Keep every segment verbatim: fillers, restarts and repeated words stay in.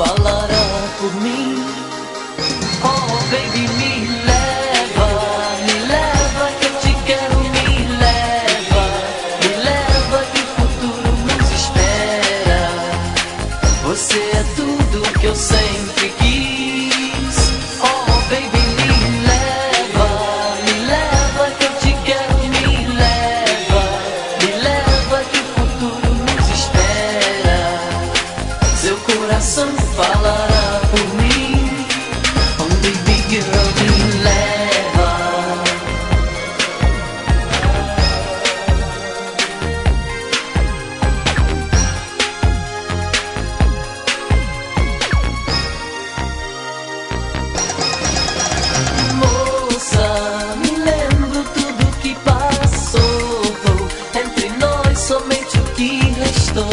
falará por mim. Oh baby, me leva, me leva que eu te quero, me leva, me leva que o futuro nos espera. Você é tudo que eu sempre quis. Oh baby, me leva, me leva que eu te quero, me leva, me leva que o futuro nos espera. Seu coração falará por mim. Oh baby girl, me leva. Moça, me lembro tudo que passou. Entre nós somente o que restou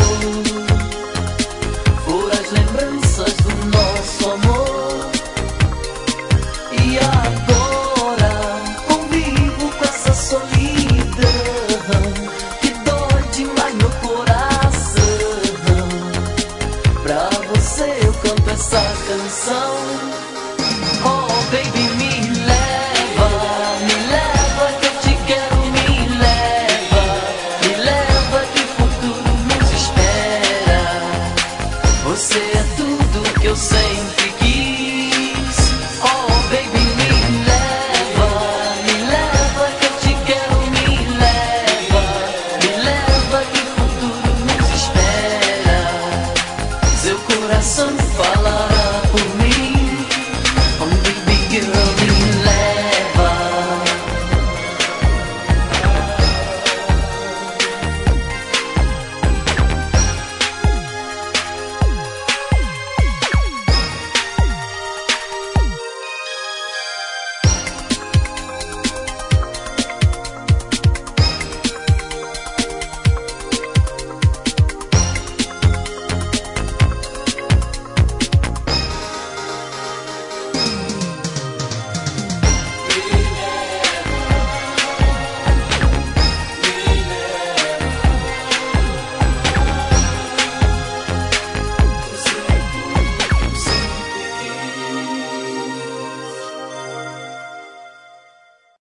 foram as lembranças do nosso amor. E agora convivo com essa solidão que dói demais meu coração. Pra você eu canto essa canção. Oh baby, me leva, me leva que eu te quero, me leva, me leva que o futuro nos espera. Você é tudo que eu sempre quis. Oh baby, me leva, me leva que eu te quero, me leva, me leva que o futuro nos espera. Seu coração fala